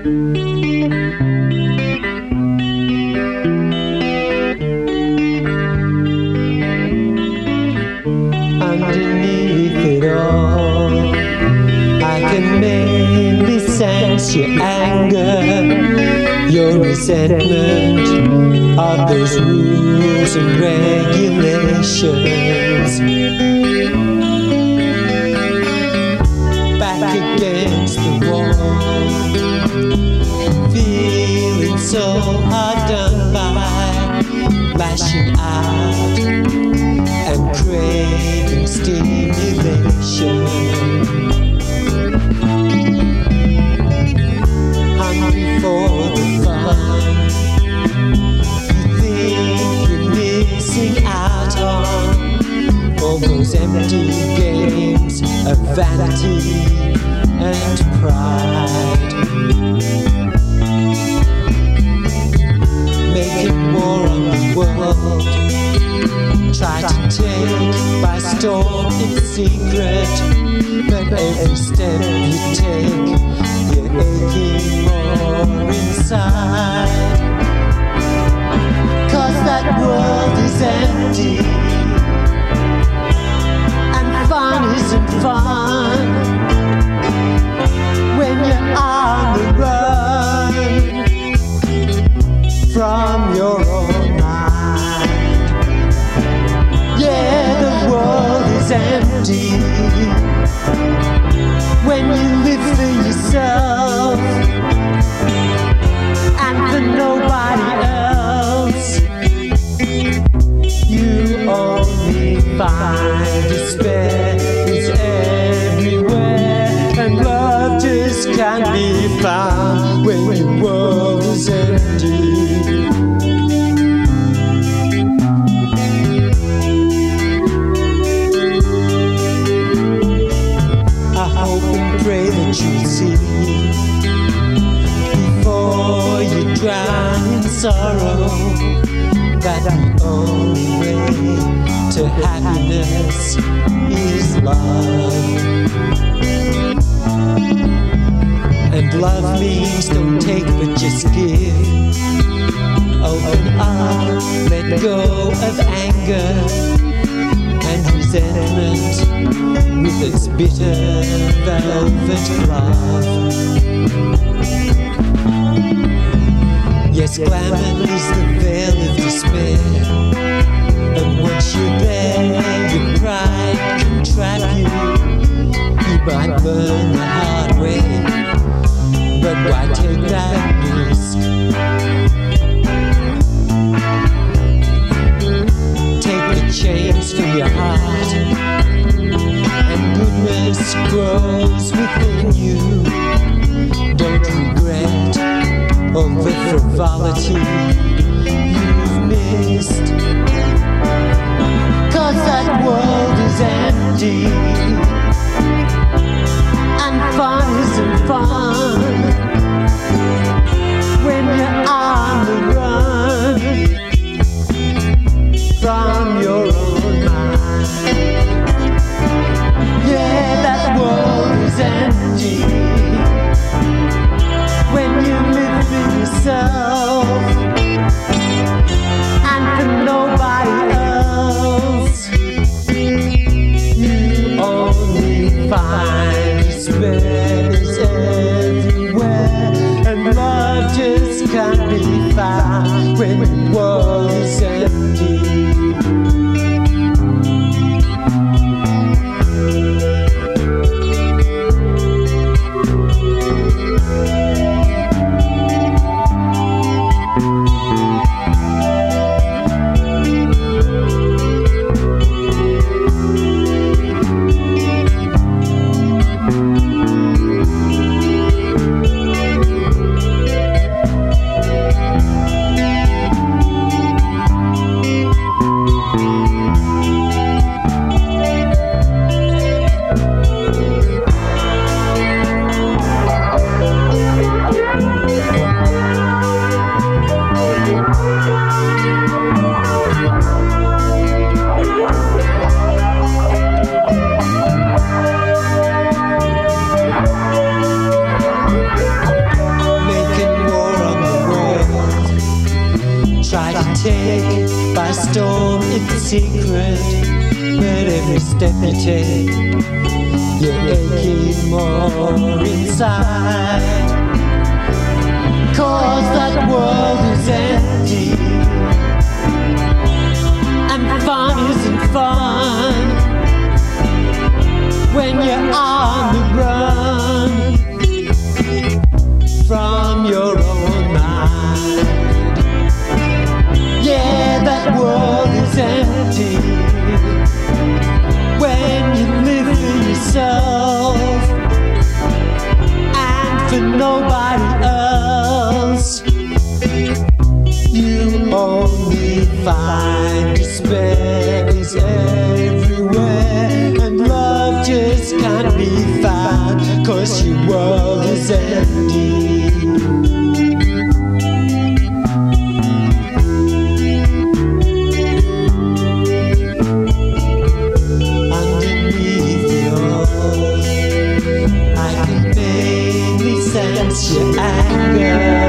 Underneath it all, I can mainly sense your anger, your resentment of those rules and regulations. Back against the wall, feeling so hard done by, lashing out and craving stimulation. Hungry for the fun you think you're missing out on, all those empty games of vanity and pride. Making war on the world, try to take by storm in secret, but every step you take, you're aching more inside. 'Cause that world is empty, and fun isn't fun when you're on the run from your own mind. Yeah, the world is empty when you live for yourself and for nobody else. You only find despair is everywhere, and love just can't be found when your world is empty. I hope and pray that you'll see before you drown in sorrow that the only way to happiness is love. And love means don't take but just give. Open up, let go of anger and resentment with its bitter velvet glove. Yes, glamour is the veil of despair, and once you're there, your pride can trap you. You might learn the hard way, but why take that risk? Take the chains from your heart, and goodness grows within you. Don't regret all the frivolity you've missed, 'cause that world is empty, and fun isn't fun when you're on the run from your own mind. Yeah, that world is empty when you live for yourself and for nobody else. You take by storm, it's secret. But every step you take, you're aching more inside. 'Cause that world is empty, and fun isn't fun when you're on the run from your own mind. Yeah, that world is empty when you live for yourself and for nobody else. You only find despair is everywhere, and love just can't be found 'cause your world is empty. Your anger